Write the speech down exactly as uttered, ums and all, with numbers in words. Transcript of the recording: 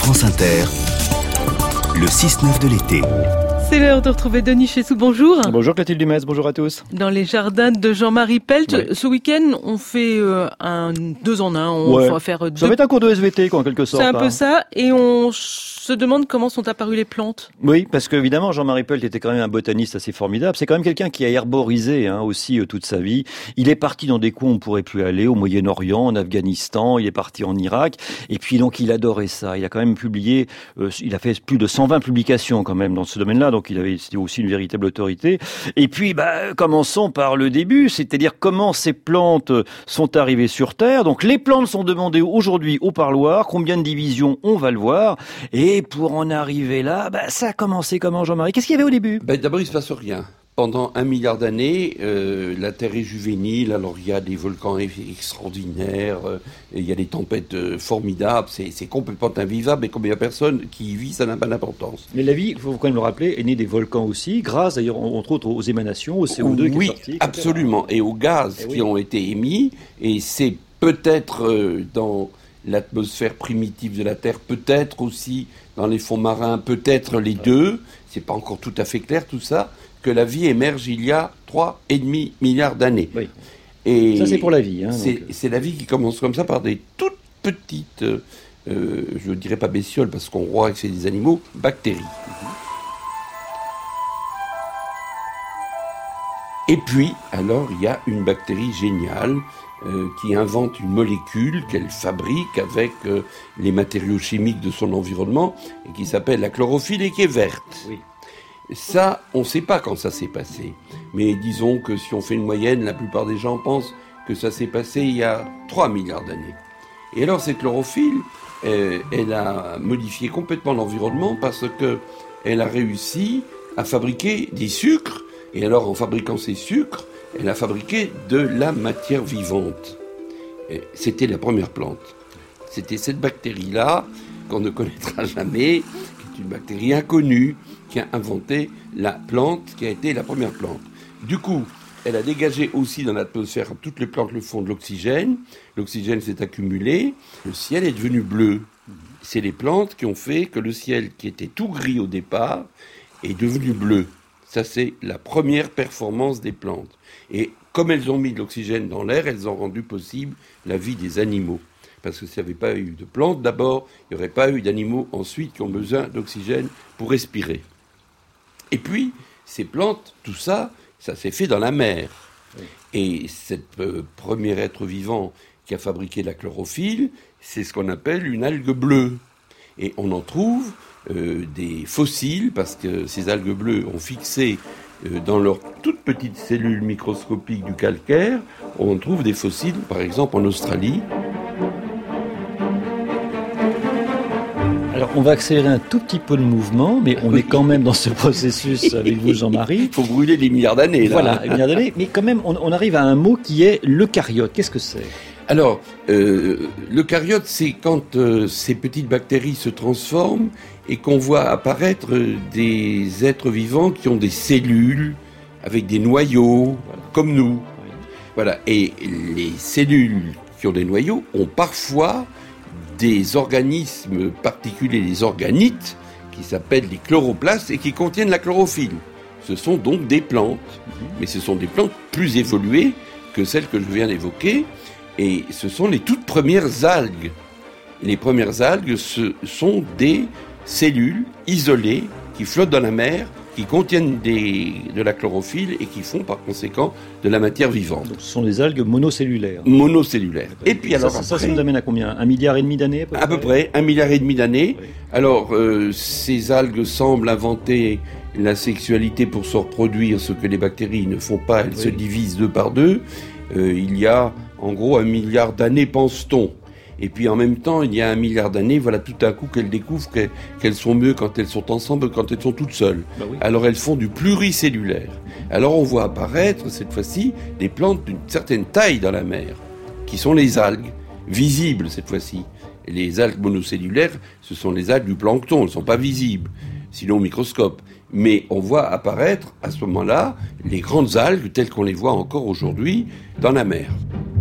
France Inter, le six neuf de l'été. C'est l'heure de retrouver Denis Chessou. Bonjour. Bonjour Clotilde Dumès, bonjour à tous. Dans les jardins de Jean-Marie Pelt, Oui. ce week-end, on fait euh, un deux en un. On Ouais. va faire deux. Ça va être un cours de S V T, quoi, en quelque sorte. C'est un peu hein. ça. Et on se demande comment sont apparues les plantes. Oui, parce qu'évidemment, Jean-Marie Pelt était quand même un botaniste assez formidable. C'est quand même quelqu'un qui a herborisé hein, aussi euh, toute sa vie. Il est parti dans des coins où on ne pourrait plus aller, au Moyen-Orient, en Afghanistan, il est parti en Irak. Et puis donc, il adorait ça. Il a quand même publié, euh, il a fait plus de cent vingt publications quand même dans ce domaine-là. Donc, il avait, c'était aussi une véritable autorité. Et puis, bah, commençons par le début, c'est-à-dire comment ces plantes sont arrivées sur Terre. Donc, les plantes sont demandées aujourd'hui au parloir. Combien de divisions, on va le voir. Et pour en arriver là, bah, ça a commencé comment, Jean-Marie? Qu'est-ce qu'il y avait au début? Ben, d'abord, il se passe rien. Pendant un milliard d'années, euh, la Terre est juvénile, alors il y a des volcans extraordinaires, euh, il y a des tempêtes euh, formidables, c'est, c'est complètement invivable, et comme il n'y a personne qui y vit, ça n'a pas d'importance. Mais la vie, il faut quand même le rappeler, est née des volcans aussi, grâce d'ailleurs, entre autres, aux émanations, au C O deux oui, qui est sorti. Oui, absolument, et aux gaz et qui oui. ont été émis, et c'est peut-être euh, dans l'atmosphère primitive de la Terre, peut-être aussi dans les fonds marins, peut-être les deux, c'est pas encore tout à fait clair tout ça, que la vie émerge il y a trois virgule cinq milliards d'années. Oui. Et Ça, c'est pour la vie. Hein, c'est, donc. c'est la vie qui commence comme ça par des toutes petites, euh, euh, je ne dirais pas bestioles parce qu'on croit que c'est des animaux, bactéries. Et puis, alors, il y a une bactérie géniale euh, qui invente une molécule qu'elle fabrique avec euh, les matériaux chimiques de son environnement et qui s'appelle la chlorophylle et qui est verte. Oui. Ça, on ne sait pas quand ça s'est passé. Mais disons que si on fait une moyenne, la plupart des gens pensent que ça s'est passé il y a trois milliards d'années. Et alors cette chlorophylle, euh, elle a modifié complètement l'environnement parce que elle a réussi à fabriquer des sucres. Et alors en fabriquant ces sucres, elle a fabriqué de la matière vivante. Et c'était la première plante. C'était cette bactérie-là qu'on ne connaîtra jamais, qui est une bactérie inconnue, qui a inventé la plante, qui a été la première plante. Du coup, elle a dégagé aussi dans l'atmosphère, toutes les plantes le font, de l'oxygène. L'oxygène s'est accumulé, le ciel est devenu bleu. C'est les plantes qui ont fait que le ciel, qui était tout gris au départ, est devenu bleu. Ça, c'est la première performance des plantes. Et comme elles ont mis de l'oxygène dans l'air, elles ont rendu possible la vie des animaux. Parce que s'il n'y avait pas eu de plantes, d'abord, il n'y aurait pas eu d'animaux ensuite qui ont besoin d'oxygène pour respirer. Et puis, ces plantes, tout ça, ça s'est fait dans la mer. Oui. Et cet euh, premier être vivant qui a fabriqué la chlorophylle, c'est ce qu'on appelle une algue bleue. Et on en trouve euh, des fossiles, parce que ces algues bleues ont fixé euh, dans leurs toutes petites cellules microscopiques du calcaire, on trouve des fossiles, par exemple en Australie. Alors, on va accélérer un tout petit peu le mouvement, mais on est quand même dans ce processus avec vous, Jean-Marie. Il faut brûler des milliards d'années, là. Voilà, des milliards d'années. Mais quand même, on, on arrive à un mot qui est l'eucaryote. Qu'est-ce que c'est? Alors, euh, l'eucaryote, c'est quand euh, ces petites bactéries se transforment et qu'on voit apparaître des êtres vivants qui ont des cellules avec des noyaux, voilà, comme nous. Oui. Voilà. Et les cellules qui ont des noyaux ont parfois des organismes particuliers, les organites, qui s'appellent les chloroplastes et qui contiennent la chlorophylle. Ce sont donc des plantes, mmh. mais ce sont des plantes plus évoluées que celles que je viens d'évoquer, et ce sont les toutes premières algues. Et les premières algues, ce sont des cellules isolées qui flottent dans la mer, qui contiennent des, de la chlorophylle et qui font par conséquent de la matière vivante. Donc ce sont des algues monocellulaires. Monocellulaires. Et puis ça, alors ça, après, ça, ça nous amène à combien? Un milliard et demi d'années à peu, à peu près, un milliard et demi d'années. Oui. Alors euh, ces algues semblent inventer la sexualité pour se reproduire, ce que les bactéries ne font pas, elles oui. se divisent deux par deux. Euh, il y a en gros un milliard d'années, pense-t-on. Et puis en même temps, il y a un milliard d'années, voilà tout à coup qu'elles découvrent qu'elles, qu'elles sont mieux quand elles sont ensemble que quand elles sont toutes seules. Bah oui. Alors elles font du pluricellulaire. Alors on voit apparaître cette fois-ci des plantes d'une certaine taille dans la mer, qui sont les algues, visibles cette fois-ci. Et les algues monocellulaires, ce sont les algues du plancton, elles ne sont pas visibles, sinon au microscope. Mais on voit apparaître à ce moment-là les grandes algues telles qu'on les voit encore aujourd'hui dans la mer.